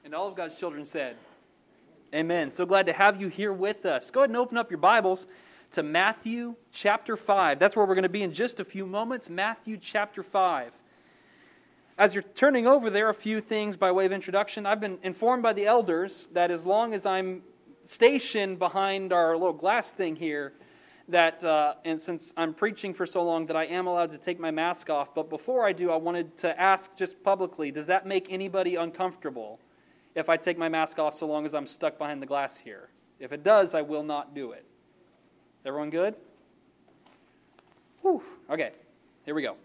And all of God's children said, Amen. So glad to have you here with us. Go ahead and open up your Bibles to Matthew chapter 5. That's where we're going to be in just a few moments. Matthew chapter 5. As you're turning over there, a few things by way of introduction. I've been informed by the elders that as long as I'm stationed behind our little glass thing here, that and since I'm preaching for so long, that I am allowed to take my mask off. But before I do, I wanted to ask just publicly, does that make anybody uncomfortable if I take my mask off so long as I'm stuck behind the glass here? If it does, I will not do it. Everyone good? Whew. Okay, here we go.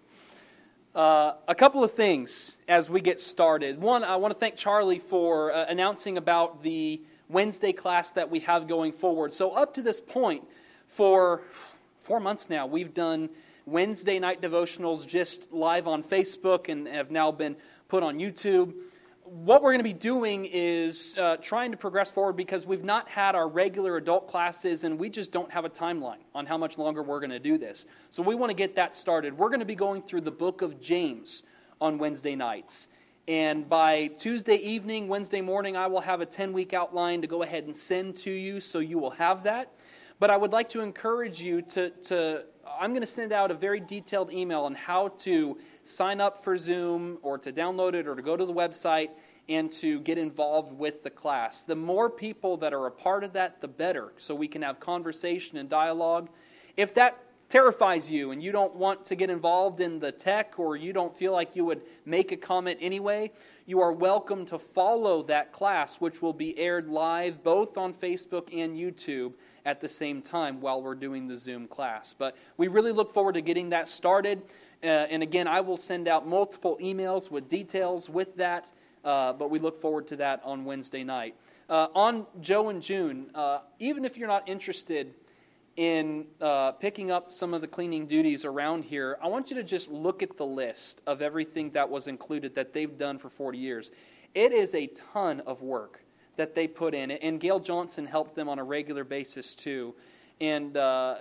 A couple of things as we get started. One, I want to thank Charlie for announcing about the Wednesday class that we have going forward. So up to this point, for 4 months now, we've done Wednesday night devotionals just live on Facebook and have now been put on YouTube. What we're going to be doing is trying to progress forward because we've not had our regular adult classes and we just don't have a timeline on how much longer we're going to do this. So we want to get that started. We're going to be going through the book of James on Wednesday nights. And by Tuesday evening, Wednesday morning, I will have a 10-week outline to go ahead and send to you, so you will have that. But I would like to encourage you I'm going to send out a very detailed email on how to sign up for Zoom or to download it or to go to the website and to get involved with the class. The more people that are a part of that, the better, so we can have conversation and dialogue. If that terrifies you and you don't want to get involved in the tech or you don't feel like you would make a comment anyway, you are welcome to follow that class, which will be aired live both on Facebook and YouTube at the same time while we're doing the Zoom class. But we really look forward to getting that started. And again, I will send out multiple emails with details with that, but we look forward to that on Wednesday night. On Joe and June, even if you're not interested in picking up some of the cleaning duties around here, I want you to just look at the list of everything that was included that they've done for 40 years. It is a ton of work that they put in, and Gail Johnson helped them on a regular basis too, and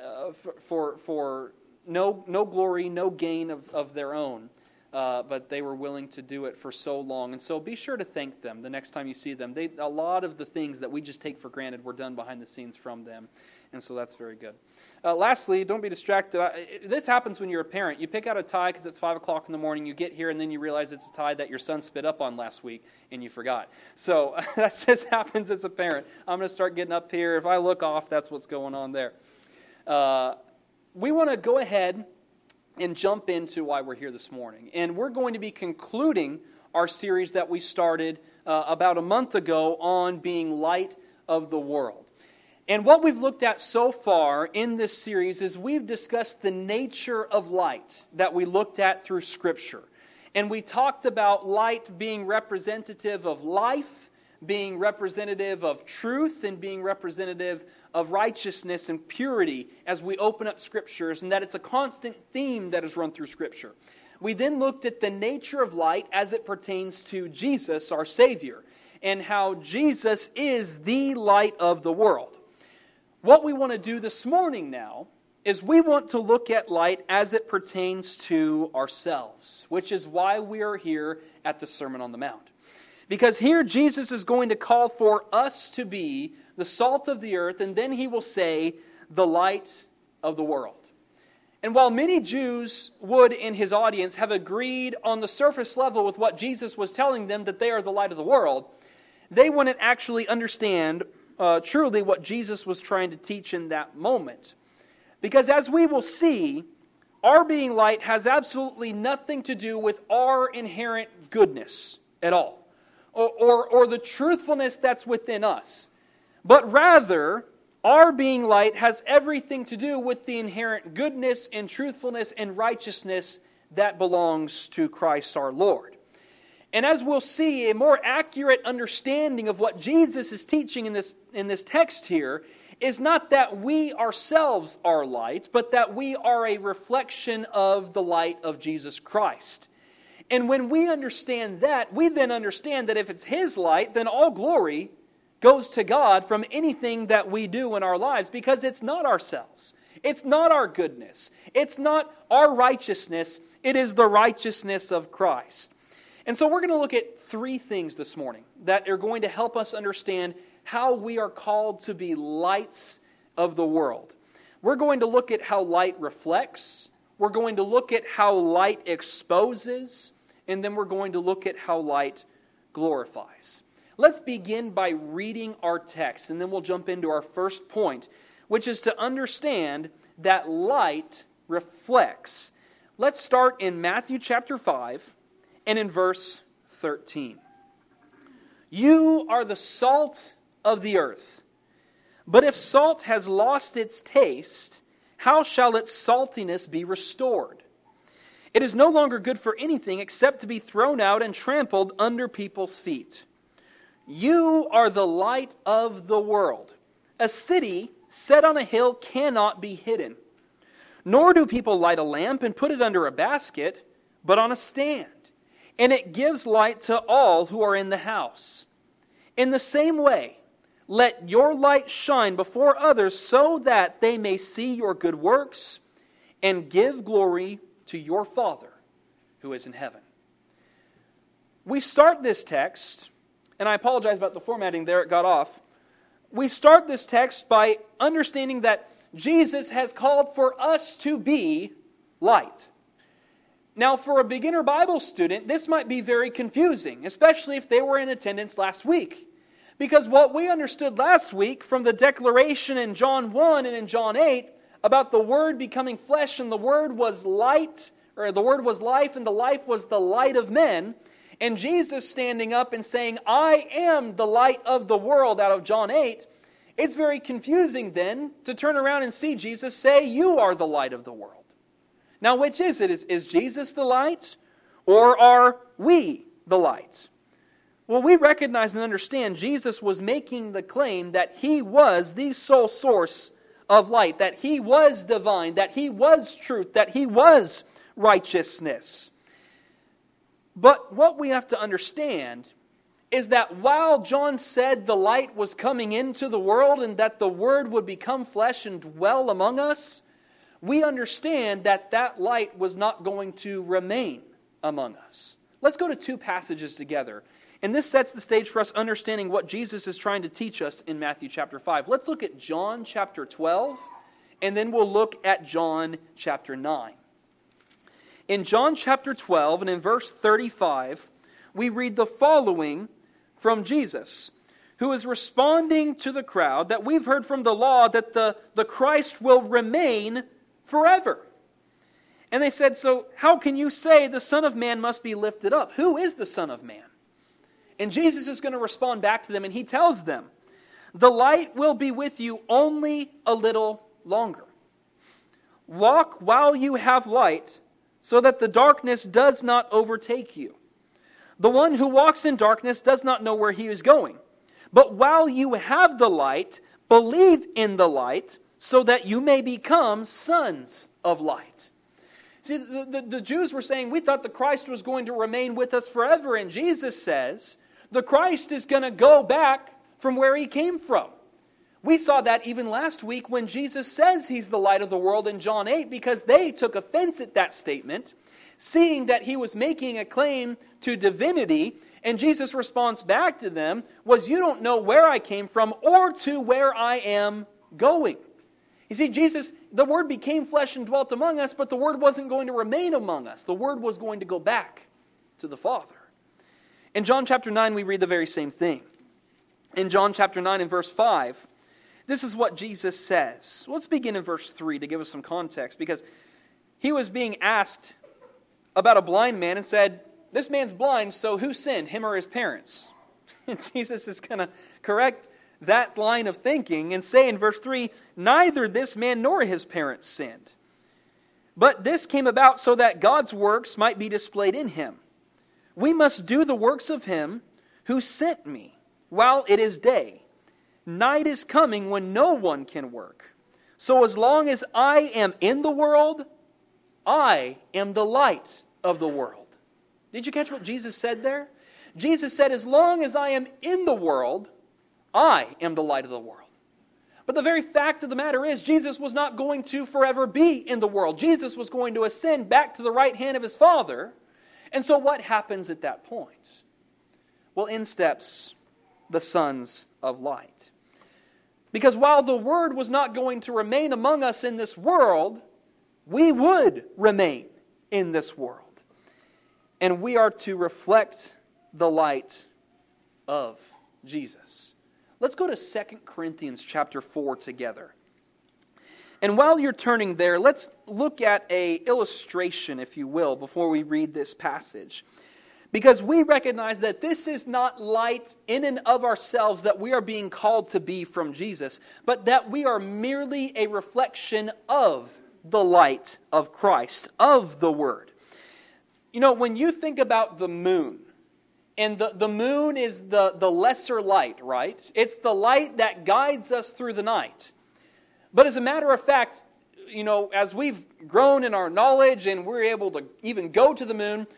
for no glory, no gain of their own, but they were willing to do it for so long, and so be sure to thank them the next time you see them. A lot of the things that we just take for granted were done behind the scenes from them, and so that's very good. Lastly, don't be distracted. This happens when you're a parent. You pick out a tie because it's 5 o'clock in the morning. You get here, and then you realize it's a tie that your son spit up on last week, and you forgot. So that just happens as a parent. I'm going to start getting up here. If I look off, that's what's going on there. We want to go ahead and jump into why we're here this morning. And we're going to be concluding our series that we started about a month ago on being light of the world. And what we've looked at so far in this series is we've discussed the nature of light that we looked at through Scripture. And we talked about light being representative of life, being representative of truth, and being representative of righteousness and purity as we open up Scriptures, and that it's a constant theme that is run through Scripture. We then looked at the nature of light as it pertains to Jesus, our Savior, and how Jesus is the light of the world. What we want to do this morning now is we want to look at light as it pertains to ourselves, which is why we are here at the Sermon on the Mount. Because here Jesus is going to call for us to be the salt of the earth, and then he will say, the light of the world. And while many Jews would, in his audience, have agreed on the surface level with what Jesus was telling them, that they are the light of the world, they wouldn't actually understand truly what Jesus was trying to teach in that moment. Because as we will see, our being light has absolutely nothing to do with our inherent goodness at all, or the truthfulness that's within us. But rather, our being light has everything to do with the inherent goodness and truthfulness and righteousness that belongs to Christ our Lord. And as we'll see, a more accurate understanding of what Jesus is teaching in this text here is not that we ourselves are light, but that we are a reflection of the light of Jesus Christ. And when we understand that, we then understand that if it's His light, then all glory goes to God from anything that we do in our lives, because it's not ourselves. It's not our goodness. It's not our righteousness. It is the righteousness of Christ. And so we're going to look at three things this morning that are going to help us understand how we are called to be lights of the world. We're going to look at how light reflects. We're going to look at how light exposes. And then we're going to look at how light glorifies. Let's begin by reading our text, and then we'll jump into our first point, which is to understand that light reflects. Let's start in Matthew chapter 5 and in verse 13. You are the salt of the earth. But if salt has lost its taste, how shall its saltiness be restored? It is no longer good for anything except to be thrown out and trampled under people's feet. You are the light of the world. A city set on a hill cannot be hidden. Nor do people light a lamp and put it under a basket, but on a stand. And it gives light to all who are in the house. In the same way, let your light shine before others so that they may see your good works and give glory to your Father who is in heaven. We start this text, and I apologize about the formatting there, it got off. We start this text by understanding that Jesus has called for us to be light. Now, for a beginner Bible student, this might be very confusing, especially if they were in attendance last week. Because what we understood last week from the declaration in John 1 and in John 8 about the Word becoming flesh and the Word was light, or the Word was life and the life was the light of men, and Jesus standing up and saying, I am the light of the world out of John 8, it's very confusing then to turn around and see Jesus say, you are the light of the world. Now, which is it? Is Jesus the light, or are we the light? Well, we recognize and understand Jesus was making the claim that He was the sole source of light, that He was divine, that He was truth, that He was righteousness. But what we have to understand is that while John said the light was coming into the world and that the Word would become flesh and dwell among us, we understand that that light was not going to remain among us. Let's go to two passages together. And this sets the stage for us understanding what Jesus is trying to teach us in Matthew chapter 5. Let's look at John chapter 12, and then we'll look at John chapter 9. In John chapter 12, and in verse 35, we read the following from Jesus, who is responding to the crowd that we've heard from the law that the Christ will remain forever. And they said, so how can you say the Son of Man must be lifted up? Who is the Son of Man? And Jesus is going to respond back to them, and He tells them, the light will be with you only a little longer. Walk while you have light, so that the darkness does not overtake you. The one who walks in darkness does not know where he is going. But while you have the light, believe in the light, so that you may become sons of light. See, the Jews were saying, we thought the Christ was going to remain with us forever. And Jesus says, the Christ is going to go back from where He came from. We saw that even last week when Jesus says He's the light of the world in John 8, because they took offense at that statement, seeing that He was making a claim to divinity. And Jesus' response back to them was, you don't know where I came from or to where I am going. You see, Jesus, the Word became flesh and dwelt among us, but the Word wasn't going to remain among us. The Word was going to go back to the Father. In John chapter 9, we read the very same thing. In John chapter 9 and verse 5, this is what Jesus says. Let's begin in verse 3 to give us some context, because He was being asked about a blind man and said, this man's blind, so who sinned, him or his parents? And Jesus is going to correct that line of thinking and say in verse 3, neither this man nor his parents sinned. But this came about so that God's works might be displayed in him. We must do the works of Him who sent me while it is day. Night is coming when no one can work. So as long as I am in the world, I am the light of the world. Did you catch what Jesus said there? Jesus said, as long as I am in the world, I am the light of the world. But the very fact of the matter is, Jesus was not going to forever be in the world. Jesus was going to ascend back to the right hand of His Father. And so what happens at that point? Well, in steps the sons of light. Because while the Word was not going to remain among us in this world, we would remain in this world. And we are to reflect the light of Jesus. Let's go to 2 Corinthians chapter 4 together. And while you're turning there, let's look at an illustration, if you will, before we read this passage. Because we recognize that this is not light in and of ourselves that we are being called to be from Jesus, but that we are merely a reflection of the light of Christ, of the Word. You know, when you think about the moon, and the moon is the lesser light, right? It's the light that guides us through the night. But as a matter of fact, you know, as we've grown in our knowledge and we're able to even go to the moon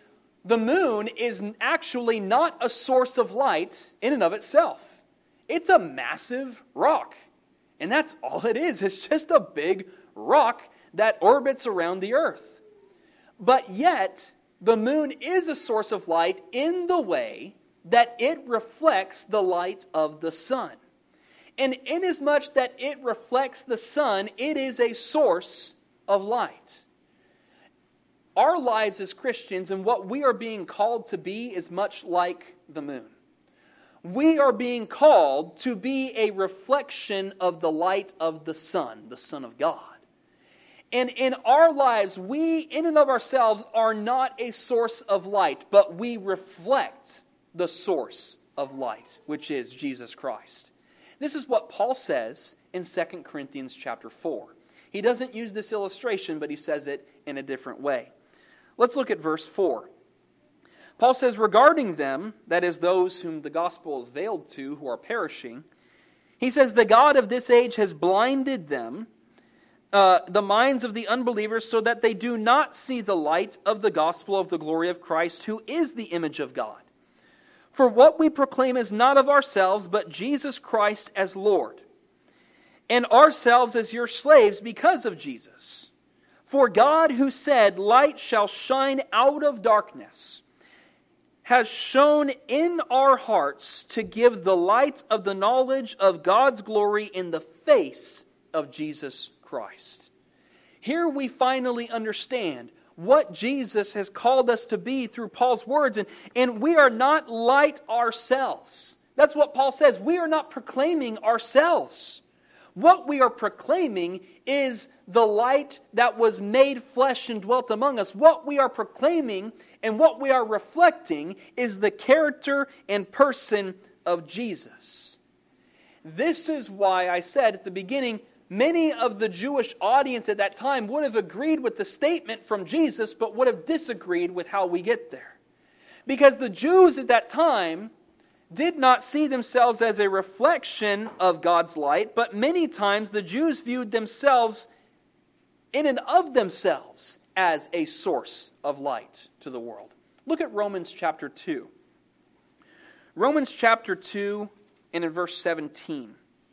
is actually not a source of light in and of itself. It's a massive rock. And that's all it is. It's just a big rock that orbits around the earth. But yet, the moon is a source of light in the way that it reflects the light of the sun. And inasmuch that it reflects the sun, it is a source of light. Our lives as Christians and what we are being called to be is much like the moon. We are being called to be a reflection of the light of the Son of God. And in our lives, we in and of ourselves are not a source of light, but we reflect the source of light, which is Jesus Christ. This is what Paul says in 2 Corinthians chapter 4. He doesn't use this illustration, but he says it in a different way. Let's look at verse 4. Paul says, regarding them, that is those whom the gospel is veiled to, who are perishing, he says, the God of this age has blinded them, the minds of the unbelievers, so that they do not see the light of the gospel of the glory of Christ, who is the image of God. For what we proclaim is not of ourselves, but Jesus Christ as Lord, and ourselves as your slaves because of Jesus. For God, who said, light shall shine out of darkness, has shone in our hearts to give the light of the knowledge of God's glory in the face of Jesus Christ. Here we finally understand what Jesus has called us to be through Paul's words. And we are not light ourselves. That's what Paul says. We are not proclaiming ourselves. What we are proclaiming is the light that was made flesh and dwelt among us. What we are proclaiming and what we are reflecting is the character and person of Jesus. This is why I said at the beginning, many of the Jewish audience at that time would have agreed with the statement from Jesus, but would have disagreed with how we get there. Because the Jews at that time did not see themselves as a reflection of God's light, but many times the Jews viewed themselves in and of themselves as a source of light to the world. Look at Romans chapter 2. Romans chapter 2 and in verse 17.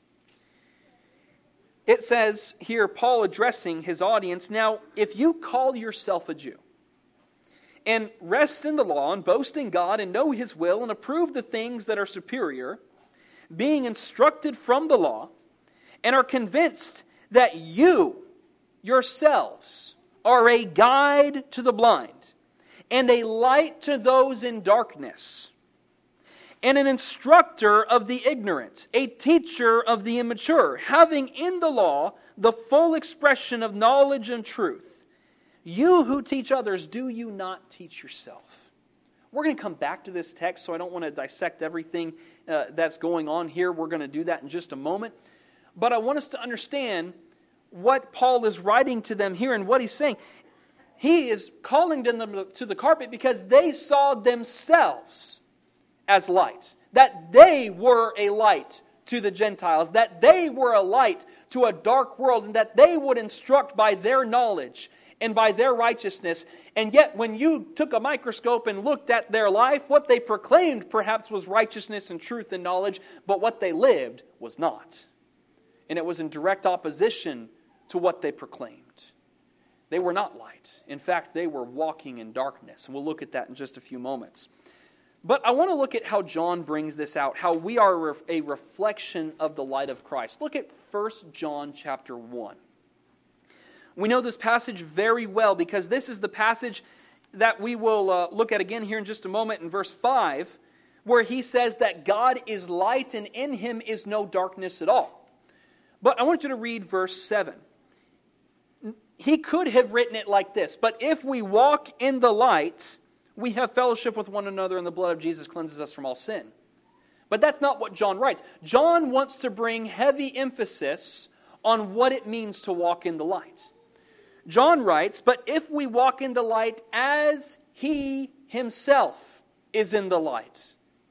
It says here, Paul addressing his audience, now, if you call yourself a Jew and rest in the law and boast in God and know His will and approve the things that are superior, being instructed from the law, and are convinced that you yourselves are a guide to the blind and a light to those in darkness, and an instructor of the ignorant, a teacher of the immature, having in the law the full expression of knowledge and truth. You who teach others, do you not teach yourself? We're going to come back to this text, so I don't want to dissect everything that's going on here. We're going to do that in just a moment. But I want us to understand what Paul is writing to them here and what he's saying. He is calling them to the carpet because they saw themselves as light, that they were a light to the Gentiles, that they were a light to a dark world, and that they would instruct by their knowledge and by their righteousness. And yet when you took a microscope and looked at their life, what they proclaimed perhaps was righteousness and truth and knowledge, but what they lived was not. And it was in direct opposition to what they proclaimed. They were not light. In fact, they were walking in darkness. And we'll look at that in just a few moments. But I want to look at how John brings this out, how we are a reflection of the light of Christ. Look at 1 John chapter 1. We know this passage very well because this is the passage that we will look at again here in just a moment in verse 5, where he says that God is light and in him is no darkness at all. But I want you to read verse 7. He could have written it like this, but if we walk in the light, we have fellowship with one another, and the blood of Jesus cleanses us from all sin. But that's not what John writes. John wants to bring heavy emphasis on what it means to walk in the light. John writes, but if we walk in the light as he himself is in the light,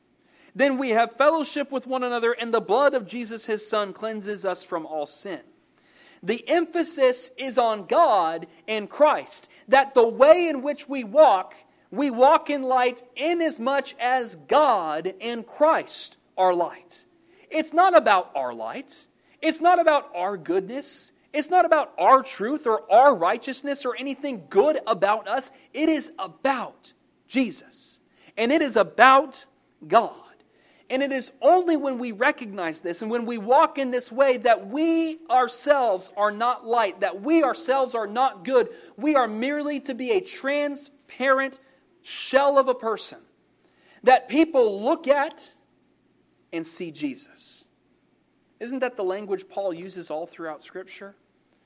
then we have fellowship with one another, and the blood of Jesus his Son cleanses us from all sin. The emphasis is on God and Christ, that the way in which we walk in light inasmuch as God and Christ are light. It's not about our light. It's not about our goodness. It's not about our truth or our righteousness or anything good about us. It is about Jesus. And it is about God. And it is only when we recognize this and when we walk in this way that we ourselves are not light, that we ourselves are not good. We are merely to be a transparent shell of a person that people look at and see Jesus. Isn't that the language Paul uses all throughout Scripture?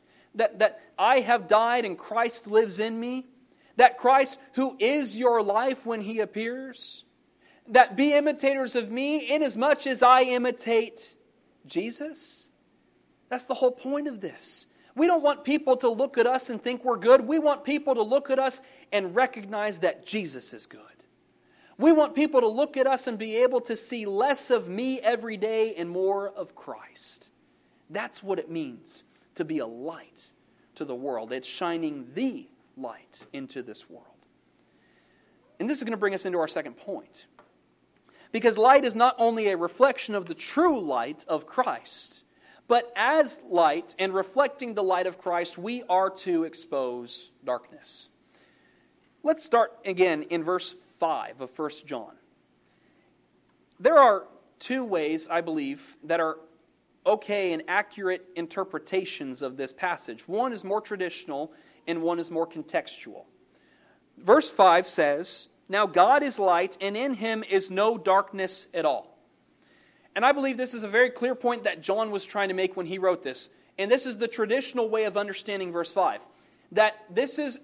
That I have died and Christ lives in me. That Christ, who is your life when He appears, that be imitators of me inasmuch as I imitate Jesus. That's the whole point of this. We don't want people to look at us and think we're good. We want people to look at us and recognize that Jesus is good. We want people to look at us and be able to see less of me every day and more of Christ. That's what it means to be a light to the world. It's shining the light into this world. And this is going to bring us into our second point. Because light is not only a reflection of the true light of Christ, but as light and reflecting the light of Christ, we are to expose darkness. Let's start again in verse 5 of 1 John. There are two ways, I believe, that are okay and accurate interpretations of this passage. One is more traditional and one is more contextual. Verse 5 says, "Now God is light, and in Him is no darkness at all." And I believe this is a very clear point that John was trying to make when he wrote this. And this is the traditional way of understanding verse 5. That this is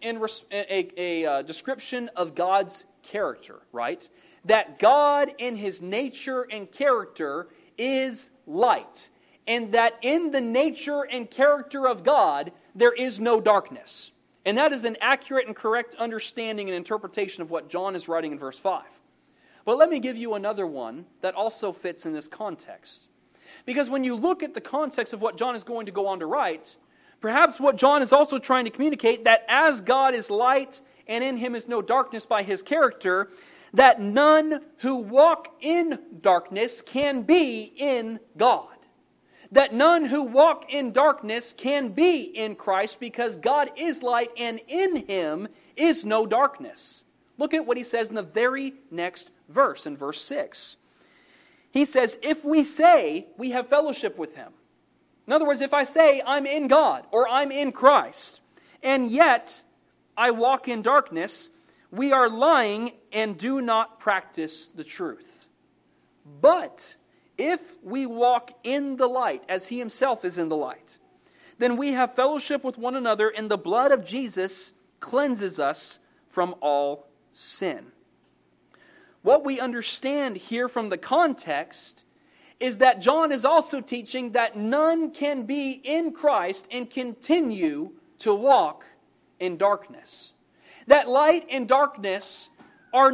a description of God's character, right? That God in His nature and character is light. And that in the nature and character of God, there is no darkness. And that is an accurate and correct understanding and interpretation of what John is writing in verse 5. But let me give you another one that also fits in this context. Because when you look at the context of what John is going to go on to write, perhaps what John is also trying to communicate, that as God is light and in Him is no darkness by His character, that none who walk in darkness can be in God. That none who walk in darkness can be in Christ because God is light and in Him is no darkness. Look at what he says in the very next verse, in verse 6. He says, if we say we have fellowship with Him. In other words, if I say I'm in God or I'm in Christ, and yet I walk in darkness, we are lying and do not practice the truth. But if we walk in the light, as He Himself is in the light, then we have fellowship with one another, and the blood of Jesus cleanses us from all sin. What we understand here from the context is that John is also teaching that none can be in Christ and continue to walk in darkness. That light and darkness are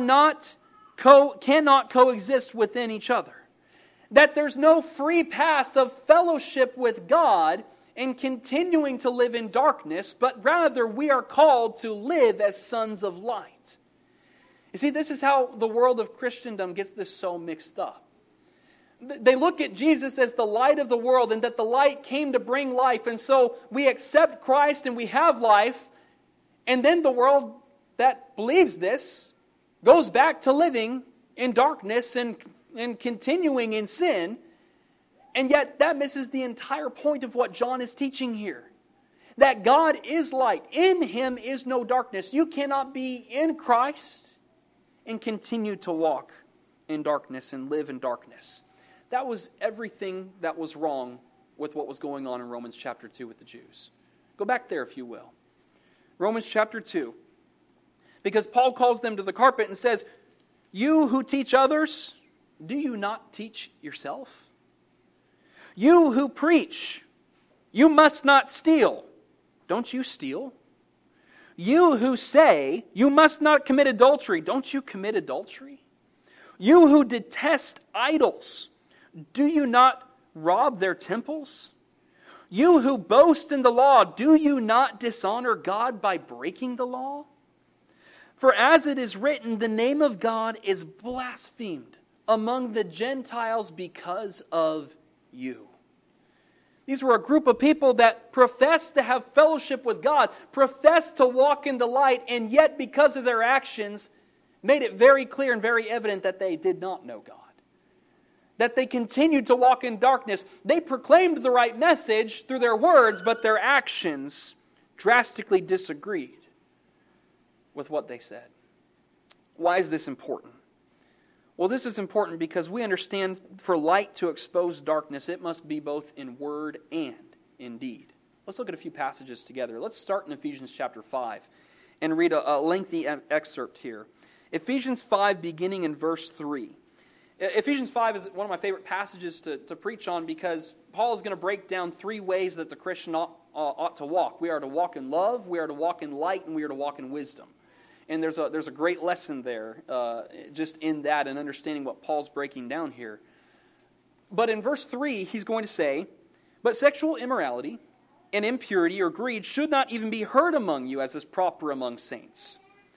cannot coexist within each other. That there's no free pass of fellowship with God and continuing to live in darkness, but rather we are called to live as sons of light. You see, this is how the world of Christendom gets this so mixed up. They look at Jesus as the light of the world and that the light came to bring life, and so we accept Christ and we have life, And then the world that believes this goes back to living in darkness and continuing in sin. And yet that misses the entire point of what John is teaching here. That God is light. In Him is no darkness. You cannot be in Christ and continue to walk in darkness and live in darkness. That was everything that was wrong with what was going on in Romans chapter 2 with the Jews. Go back there if you will. Romans chapter 2. Because Paul calls them to the carpet and says, you who teach others, do you not teach yourself? You who preach, you must not steal. Don't you steal? You who say, you must not commit adultery. Don't you commit adultery? You who detest idols, do you not rob their temples? You who boast in the law, do you not dishonor God by breaking the law? For as it is written, the name of God is blasphemed among the Gentiles because of you. These were a group of people that professed to have fellowship with God, professed to walk in the light, and yet because of their actions, made it very clear and very evident that they did not know God. That they continued to walk in darkness. They proclaimed the right message through their words, but their actions drastically disagreed with what they said. Why is this important? Well, this is important because we understand for light to expose darkness, it must be both in word and in deed. Let's look at a few passages together. Let's start in Ephesians chapter 5 and read a lengthy excerpt here. Ephesians 5, beginning in verse 3. Ephesians 5 is one of my favorite passages to preach on because Paul is going to break down three ways that the Christian ought to walk. We are to walk in love, we are to walk in light, and we are to walk in wisdom. And there's a great lesson there just in that and understanding what Paul's breaking down here. But in verse 3, he's going to say, but sexual immorality and impurity or greed should not even be heard among you as is proper among saints.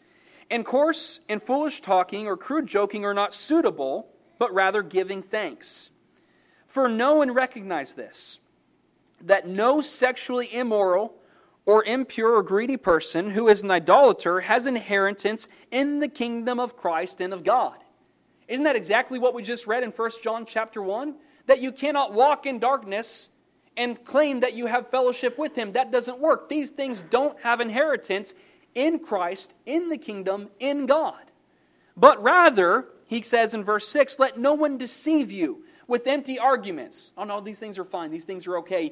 And coarse and foolish talking or crude joking are not suitable, but rather giving thanks. For know and recognize this, that no sexually immoral or impure or greedy person who is an idolater has inheritance in the kingdom of Christ and of God. Isn't that exactly what we just read in 1 John chapter 1? That you cannot walk in darkness and claim that you have fellowship with Him. That doesn't work. These things don't have inheritance in Christ, in the kingdom, in God. But rather, he says in verse 6, let no one deceive you with empty arguments. Oh no, these things are fine. These things are okay.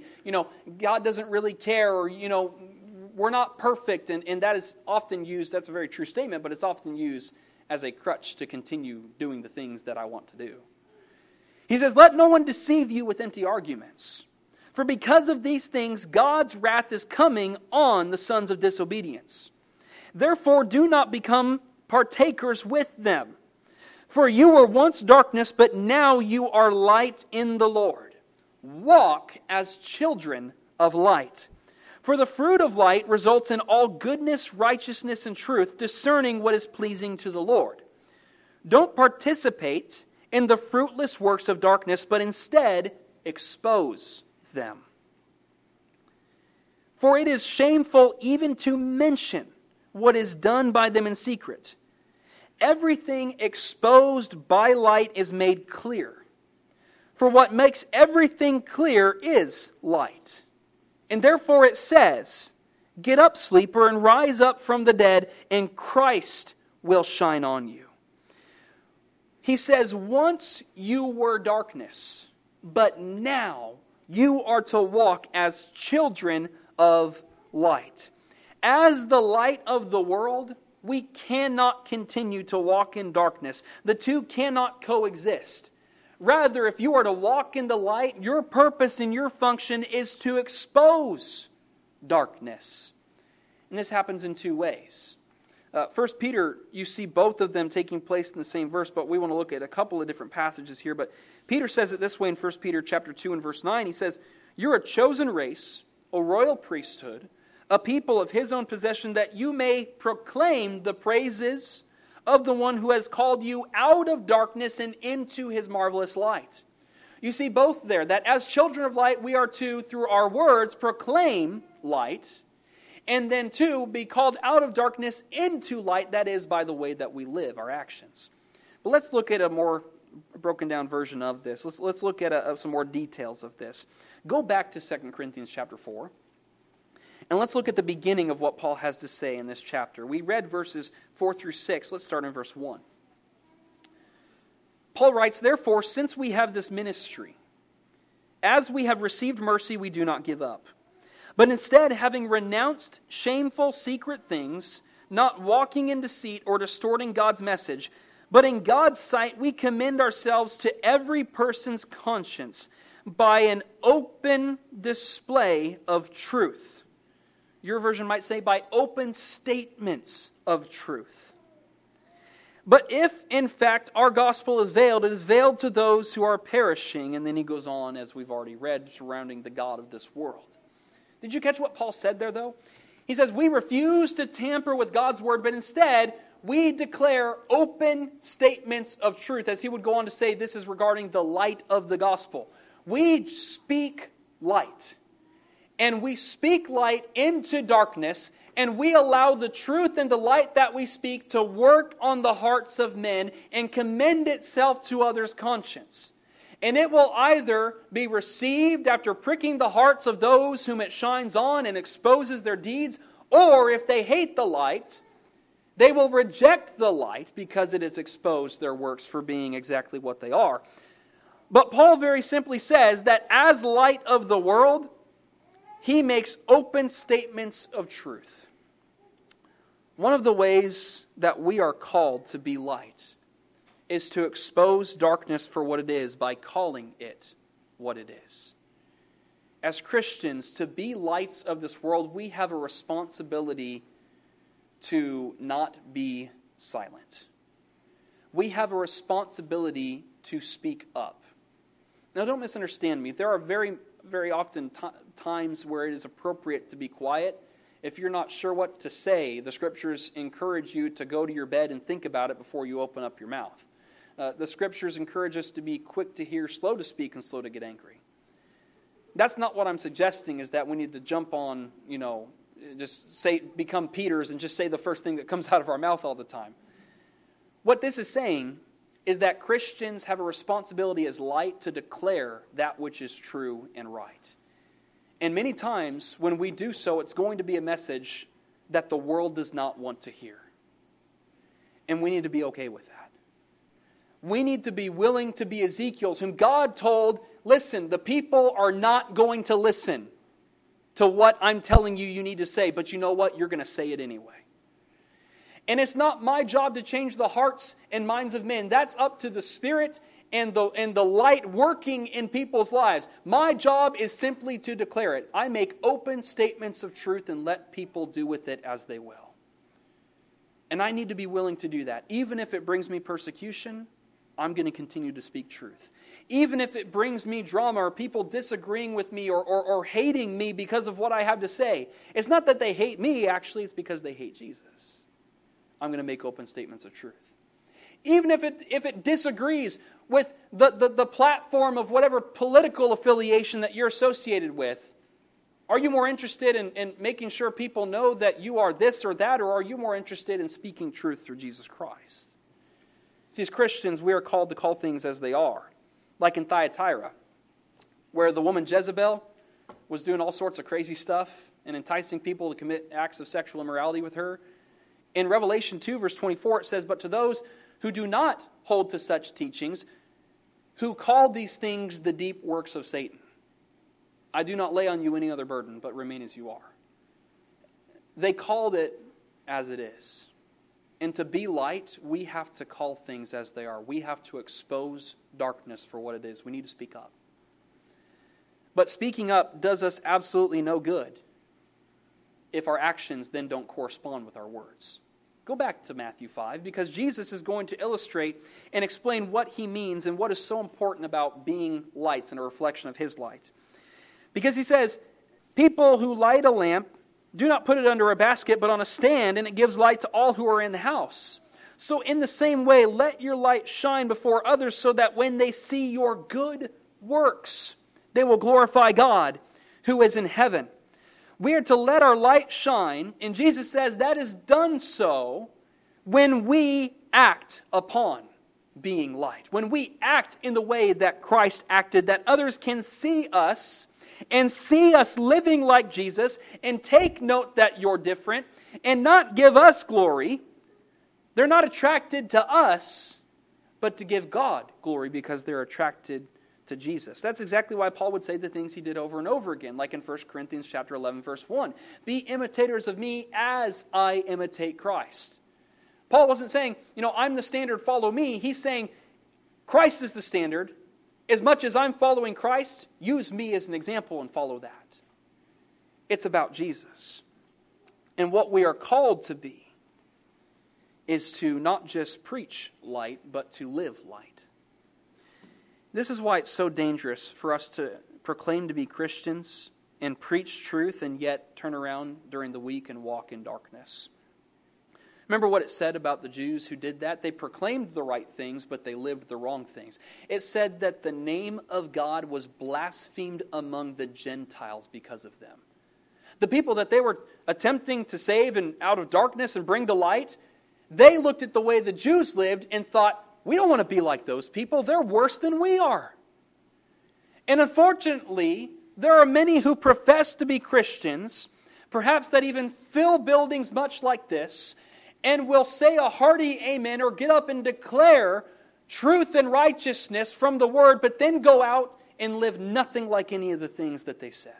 God doesn't really care, or, we're not perfect. And that is often used, that's a very true statement, but it's often used as a crutch to continue doing the things that I want to do. He says, let no one deceive you with empty arguments. For because of these things, God's wrath is coming on the sons of disobedience. Therefore, do not become partakers with them. For you were once darkness, but now you are light in the Lord. Walk as children of light. For the fruit of light results in all goodness, righteousness, and truth, discerning what is pleasing to the Lord. Don't participate in the fruitless works of darkness, but instead expose them. For it is shameful even to mention what is done by them in secret. Everything exposed by light is made clear. For what makes everything clear is light. And therefore it says, get up, sleeper, and rise up from the dead, and Christ will shine on you. He says, once you were darkness, but now you are to walk as children of light. As the light of the world, we cannot continue to walk in darkness. The two cannot coexist. Rather, if you are to walk in the light, your purpose and your function is to expose darkness. And this happens in two ways. 1 Peter, you see both of them taking place in the same verse, but we want to look at a couple of different passages here. But Peter says it this way in 1 Peter chapter 2 and verse 9. He says, you're a chosen race, a royal priesthood, a people of His own possession, that you may proclaim the praises of the one who has called you out of darkness and into His marvelous light. You see both there, that as children of light, we are to, through our words, proclaim light. And then 2, be called out of darkness into light, that is, by the way that we live, our actions. But let's look at a more broken down version of this. Let's look at some more details of this. Go back to 2 Corinthians chapter 4. And let's look at the beginning of what Paul has to say in this chapter. We read verses 4 through 6. Let's start in verse 1. Paul writes, "Therefore, since we have this ministry, as we have received mercy, we do not give up. But instead, having renounced shameful secret things, not walking in deceit or distorting God's message, but in God's sight we commend ourselves to every person's conscience by an open display of truth." Your version might say by open statements of truth. "But if, in fact, our gospel is veiled, it is veiled to those who are perishing." And then he goes on, as we've already read, surrounding the God of this world. Did you catch what Paul said there, though? He says, we refuse to tamper with God's word, but instead, we declare open statements of truth. As he would go on to say, this is regarding the light of the gospel. We speak light. And we speak light into darkness, and we allow the truth and the light that we speak to work on the hearts of men and commend itself to others' conscience. And it will either be received after pricking the hearts of those whom it shines on and exposes their deeds, or if they hate the light, they will reject the light because it has exposed their works for being exactly what they are. But Paul very simply says that as light of the world, he makes open statements of truth. One of the ways that we are called to be light is to expose darkness for what it is by calling it what it is. As Christians, to be lights of this world, we have a responsibility to not be silent. We have a responsibility to speak up. Now, don't misunderstand me. There are very often times where it is appropriate to be quiet. If you're not sure what to say, the Scriptures encourage you to go to your bed and think about it before you open up your mouth. The Scriptures encourage us to be quick to hear, slow to speak, and slow to get angry. That's not what I'm suggesting, is that we need to jump on, become Peters and just say the first thing that comes out of our mouth all the time. What this is saying is that Christians have a responsibility as light to declare that which is true and right. And many times when we do so, it's going to be a message that the world does not want to hear. And we need to be okay with that. We need to be willing to be Ezekiel's, whom God told, listen, the people are not going to listen to what I'm telling you you need to say, but you know what? You're going to say it anyway. And it's not my job to change the hearts and minds of men. That's up to the Spirit and the light working in people's lives. My job is simply to declare it. I make open statements of truth and let people do with it as they will. And I need to be willing to do that. Even if it brings me persecution, I'm going to continue to speak truth. Even if it brings me drama or people disagreeing with me or hating me because of what I have to say. It's not that they hate me, actually, it's because they hate Jesus. I'm going to make open statements of truth. Even if it disagrees with the platform of whatever political affiliation that you're associated with, are you more interested in making sure people know that you are this or that, or are you more interested in speaking truth through Jesus Christ? See, as Christians, we are called to call things as they are. Like in Thyatira, where the woman Jezebel was doing all sorts of crazy stuff and enticing people to commit acts of sexual immorality with her. In Revelation 2, verse 24, it says, "But to those who do not hold to such teachings, who call these things the deep works of Satan, I do not lay on you any other burden, but remain as you are." They called it as it is. And to be light, we have to call things as they are. We have to expose darkness for what it is. We need to speak up. But speaking up does us absolutely no good if our actions then don't correspond with our words. Go back to Matthew 5, because Jesus is going to illustrate and explain what he means and what is so important about being lights and a reflection of his light. Because he says, people who light a lamp do not put it under a basket, but on a stand, and it gives light to all who are in the house. So in the same way, let your light shine before others, so that when they see your good works, they will glorify God who is in heaven. We are to let our light shine, and Jesus says that is done so when we act upon being light. When we act in the way that Christ acted, that others can see us and see us living like Jesus and take note that you're different and not give us glory. They're not attracted to us, but to give God glory because they're attracted to Jesus. That's exactly why Paul would say the things he did over and over again, like in 1 Corinthians chapter 11, verse 1. Be imitators of me as I imitate Christ. Paul wasn't saying, I'm the standard, follow me. He's saying, Christ is the standard. As much as I'm following Christ, use me as an example and follow that. It's about Jesus. And what we are called to be is to not just preach light, but to live light. This is why it's so dangerous for us to proclaim to be Christians and preach truth and yet turn around during the week and walk in darkness. Remember what it said about the Jews who did that? They proclaimed the right things, but they lived the wrong things. It said that the name of God was blasphemed among the Gentiles because of them. The people that they were attempting to save and out of darkness and bring to light, they looked at the way the Jews lived and thought, we don't want to be like those people. They're worse than we are. And unfortunately, there are many who profess to be Christians, perhaps that even fill buildings much like this, and will say a hearty amen or get up and declare truth and righteousness from the Word, but then go out and live nothing like any of the things that they said.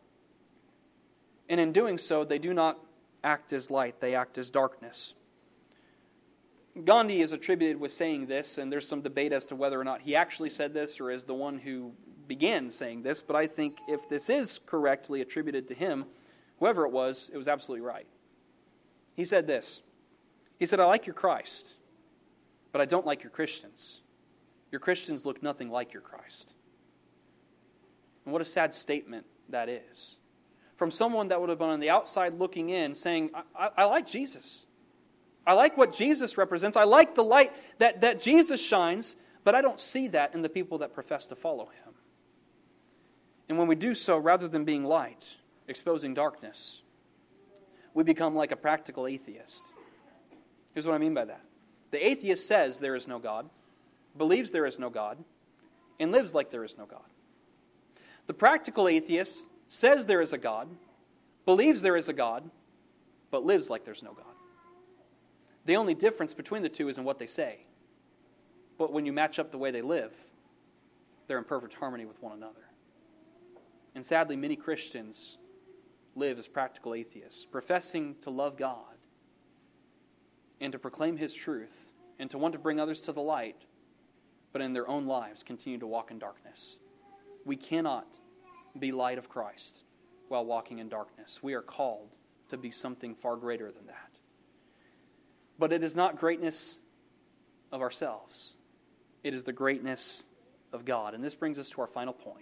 And in doing so, they do not act as light, they act as darkness. Gandhi is attributed with saying this, and there's some debate as to whether or not he actually said this or is the one who began saying this, but I think if this is correctly attributed to him, whoever it was absolutely right. He said this. He said, I like your Christ, but I don't like your Christians. Your Christians look nothing like your Christ. And what a sad statement that is. From someone that would have been on the outside looking in saying, I like Jesus. I like what Jesus represents. I like the light that Jesus shines, but I don't see that in the people that profess to follow him. And when we do so, rather than being light, exposing darkness, we become like a practical atheist. Here's what I mean by that. The atheist says there is no God, believes there is no God, and lives like there is no God. The practical atheist says there is a God, believes there is a God, but lives like there's no God. The only difference between the two is in what they say. But when you match up the way they live, they're in perfect harmony with one another. And sadly, many Christians live as practical atheists, professing to love God and to proclaim his truth and to want to bring others to the light, but in their own lives continue to walk in darkness. We cannot be light of Christ while walking in darkness. We are called to be something far greater than that. But it is not greatness of ourselves. It is the greatness of God. And this brings us to our final point.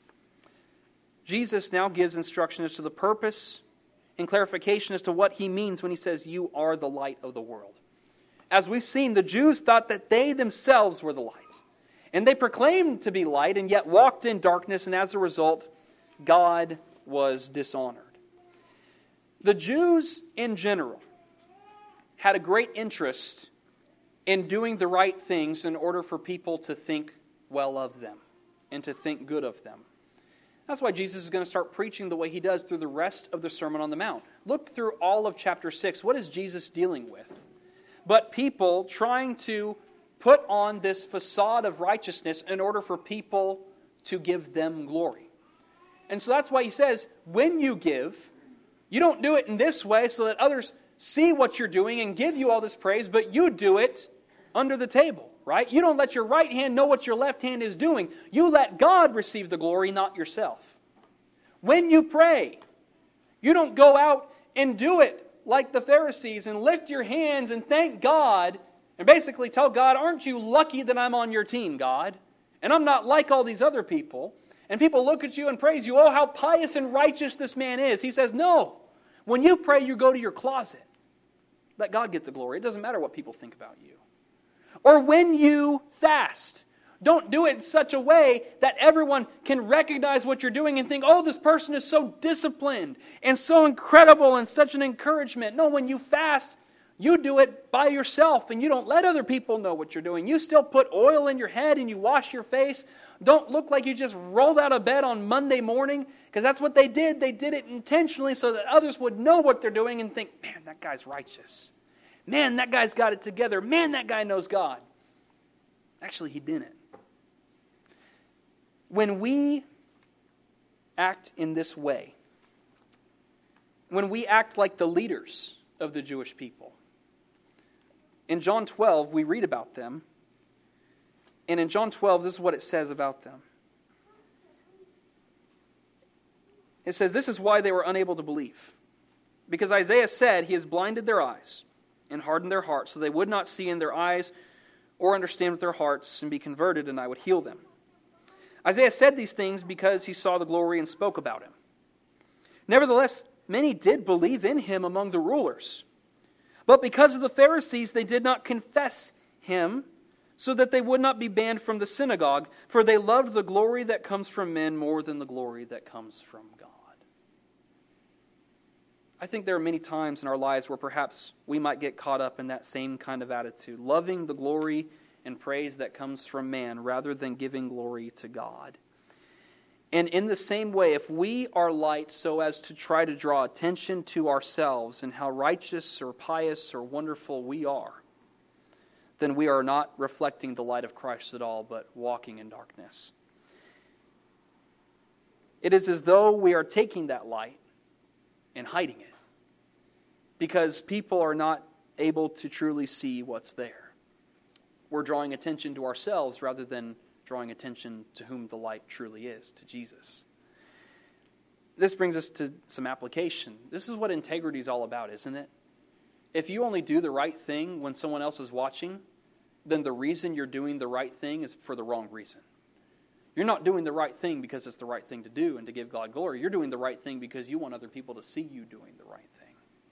Jesus now gives instruction as to the purpose and clarification as to what he means when he says, you are the light of the world. As we've seen, the Jews thought that they themselves were the light. And they proclaimed to be light and yet walked in darkness, and as a result, God was dishonored. The Jews in general had a great interest in doing the right things in order for people to think well of them and to think good of them. That's why Jesus is going to start preaching the way he does through the rest of the Sermon on the Mount. Look through all of chapter 6. What is Jesus dealing with? But people trying to put on this facade of righteousness in order for people to give them glory. And so that's why he says, when you give, you don't do it in this way so that others see what you're doing and give you all this praise, but you do it under the table, right? You don't let your right hand know what your left hand is doing. You let God receive the glory, not yourself. When you pray, you don't go out and do it like the Pharisees and lift your hands and thank God and basically tell God, aren't you lucky that I'm on your team, God? And I'm not like all these other people. And people look at you and praise you, oh, how pious and righteous this man is. He says, no. When you pray, you go to your closet. Let God get the glory. It doesn't matter what people think about you. Or when you fast, Don't do it in such a way that everyone can recognize what you're doing and think, oh, this person is so disciplined and so incredible and such an encouragement. No, when you fast, you do it by yourself and you don't let other people know what you're doing. You still put oil in your head and you wash your face. Don't look like you just rolled out of bed on Monday morning, because that's what they did. They did it intentionally so that others would know what they're doing and think, man, that guy's righteous. Man, that guy's got it together. Man, that guy knows God. Actually, he didn't. When we act in this way, when we act like the leaders of the Jewish people, in John 12, we read about them. And in John 12, this is what it says about them. It says, this is why they were unable to believe. Because Isaiah said, he has blinded their eyes and hardened their hearts, so they would not see in their eyes or understand with their hearts and be converted, and I would heal them. Isaiah said these things because he saw the glory and spoke about him. Nevertheless, many did believe in him among the rulers. But because of the Pharisees, they did not confess him, so that they would not be banned from the synagogue, for they loved the glory that comes from men more than the glory that comes from God. I think there are many times in our lives where perhaps we might get caught up in that same kind of attitude, loving the glory and praise that comes from man rather than giving glory to God. And in the same way, if we are light so as to try to draw attention to ourselves and how righteous or pious or wonderful we are, then we are not reflecting the light of Christ at all, but walking in darkness. It is as though we are taking that light and hiding it, because people are not able to truly see what's there. We're drawing attention to ourselves rather than drawing attention to whom the light truly is, to Jesus. This brings us to some application. This is what integrity is all about, isn't it? If you only do the right thing when someone else is watching, then the reason you're doing the right thing is for the wrong reason. You're not doing the right thing because it's the right thing to do and to give God glory. You're doing the right thing because you want other people to see you doing the right thing.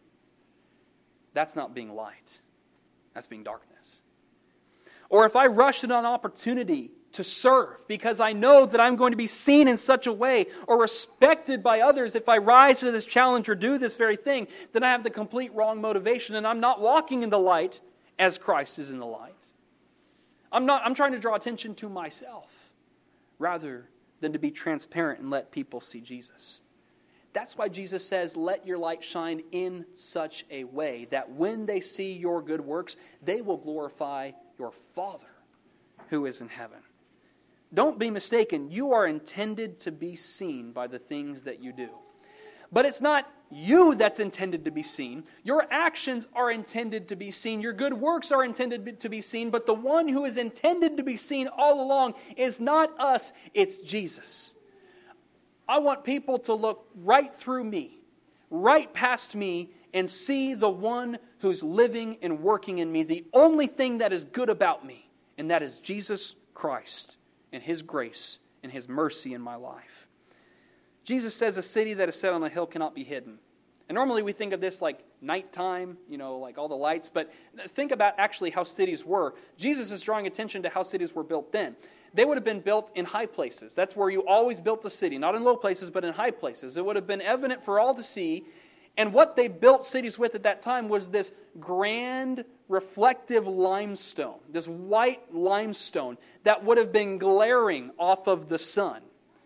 That's not being light. That's being darkness. Or if I rush at an opportunity to serve because I know that I'm going to be seen in such a way or respected by others if I rise to this challenge or do this very thing, then I have the complete wrong motivation and I'm not walking in the light as Christ is in the light. I'm trying to draw attention to myself rather than to be transparent and let people see Jesus. That's why Jesus says, let your light shine in such a way that when they see your good works, they will glorify your Father who is in heaven. Don't be mistaken. You are intended to be seen by the things that you do. But it's not you that's intended to be seen. Your actions are intended to be seen. Your good works are intended to be seen. But the one who is intended to be seen all along is not us, it's Jesus. I want people to look right through me, right past me, and see the one who's living and working in me, the only thing that is good about me, and that is Jesus Christ and His grace and His mercy in my life. Jesus says a city that is set on a hill cannot be hidden. And normally we think of this like nighttime, like all the lights, but think about actually how cities were. Jesus is drawing attention to how cities were built then. They would have been built in high places. That's where you always built a city, not in low places, but in high places. It would have been evident for all to see. And what they built cities with at that time was this grand, reflective limestone, this white limestone that would have been glaring off of the sun.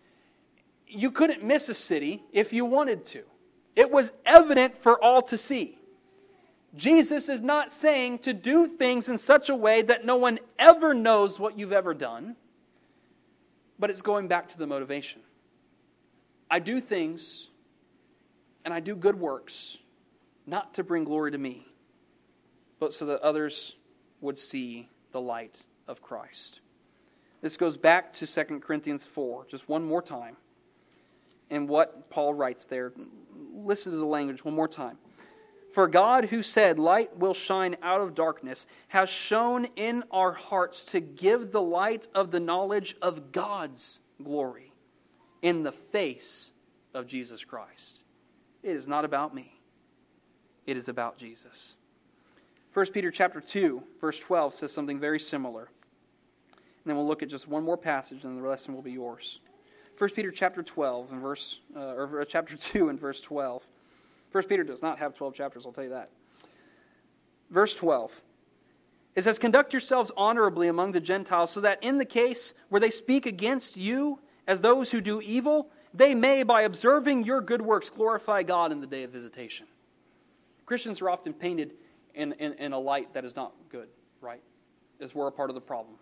You couldn't miss a city if you wanted to. It was evident for all to see. Jesus is not saying to do things in such a way that no one ever knows what you've ever done, but it's going back to the motivation. I do things and I do good works, not to bring glory to me, but so that others would see the light of Christ. This goes back to 2 Corinthians 4, just one more time. And what Paul writes there, listen to the language one more time. For God, who said, light will shine out of darkness, has shone in our hearts to give the light of the knowledge of God's glory in the face of Jesus Christ. It is not about me. It is about Jesus. 1 Peter chapter 2, verse 12 says something very similar. And then we'll look at just one more passage, and the lesson will be yours. 1 Peter chapter 12 and chapter 2 and verse 12. 1 Peter does not have 12 chapters, I'll tell you that. Verse 12. It says, "Conduct yourselves honorably among the Gentiles, so that in the case where they speak against you as those who do evil, they may, by observing your good works, glorify God in the day of visitation." Christians are often painted in a light that is not good, right? As we're a part of the problem.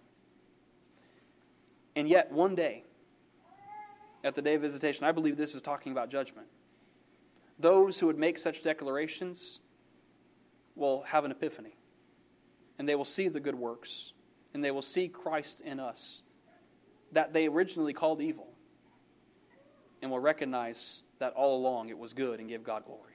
And yet, one day, at the day of visitation, I believe this is talking about judgment. Those who would make such declarations will have an epiphany. And they will see the good works. And they will see Christ in us, that they originally called evil. And will recognize that all along it was good and give God glory.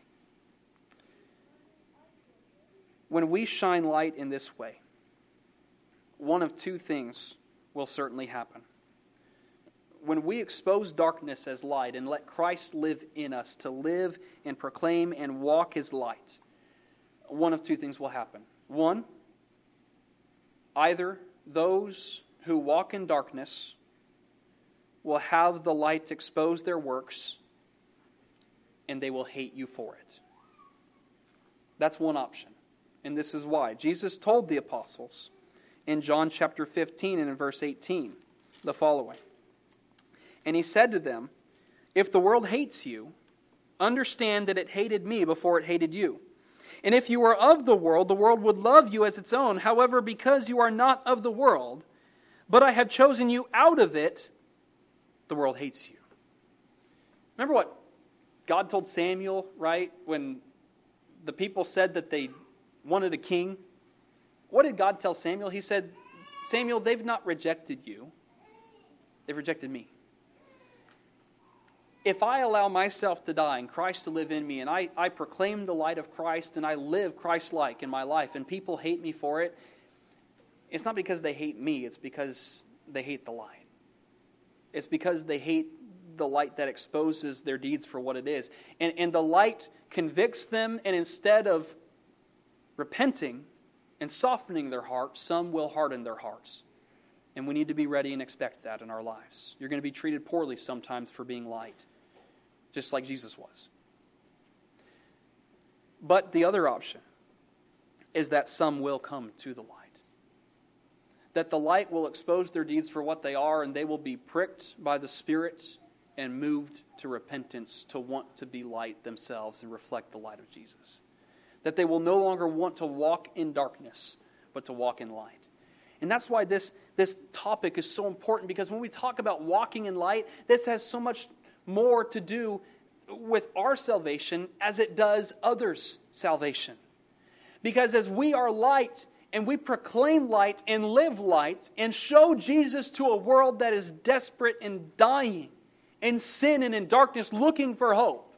When we shine light in this way, one of two things will certainly happen. When we expose darkness as light and let Christ live in us to live and proclaim and walk as light, one of two things will happen. One, either those who walk in darkness will have the light expose their works and they will hate you for it. That's one option. And this is why. Jesus told the apostles in John chapter 15 and in verse 18 the following. And he said to them, "If the world hates you, understand that it hated me before it hated you. And if you were of the world would love you as its own. However, because you are not of the world, but I have chosen you out of it, the world hates you." Remember what God told Samuel, right? When the people said that they wanted a king. What did God tell Samuel? He said, "Samuel, they've not rejected you. They've rejected me. If I allow myself to die and Christ to live in me, and I proclaim the light of Christ and I live Christ-like in my life, and people hate me for it, it's not because they hate me, it's because they hate the light. It's because they hate the light that exposes their deeds for what it is. And the light convicts them, and instead of repenting and softening their hearts, some will harden their hearts. And we need to be ready and expect that in our lives. You're going to be treated poorly sometimes for being light, just like Jesus was. But the other option is that some will come to the light. That the light will expose their deeds for what they are, and they will be pricked by the Spirit and moved to repentance to want to be light themselves and reflect the light of Jesus. That they will no longer want to walk in darkness, but to walk in light. And that's why this topic is so important, because when we talk about walking in light, this has so much more to do with our salvation as it does others' salvation. Because as we are light and we proclaim light and live light and show Jesus to a world that is desperate and dying in sin and in darkness looking for hope,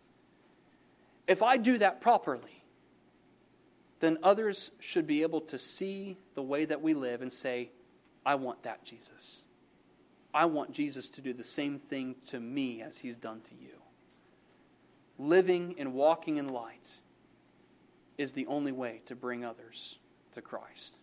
if I do that properly, then others should be able to see the way that we live and say, "I want that Jesus. I want Jesus to do the same thing to me as He's done to you." Living and walking in light is the only way to bring others to Christ.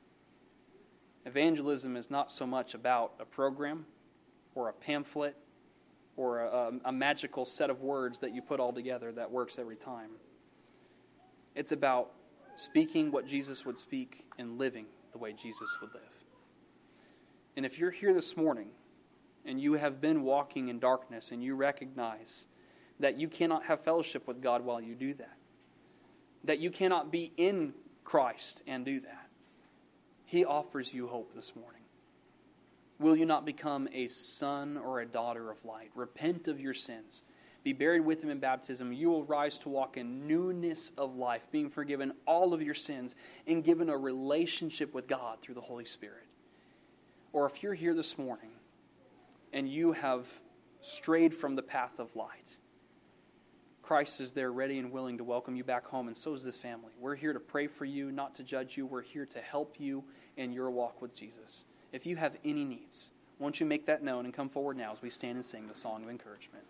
Evangelism is not so much about a program or a pamphlet or a magical set of words that you put all together that works every time. It's about speaking what Jesus would speak and living the way Jesus would live. And if you're here this morning and you have been walking in darkness and you recognize that you cannot have fellowship with God while you do that, that you cannot be in Christ and do that, He offers you hope this morning. Will you not become a son or a daughter of light? Repent of your sins. Be buried with Him in baptism. You will rise to walk in newness of life, being forgiven all of your sins and given a relationship with God through the Holy Spirit. Or if you're here this morning and you have strayed from the path of light, Christ is there ready and willing to welcome you back home, and so is this family. We're here to pray for you, not to judge you. We're here to help you in your walk with Jesus. If you have any needs, won't you make that known and come forward now as we stand and sing the song of encouragement.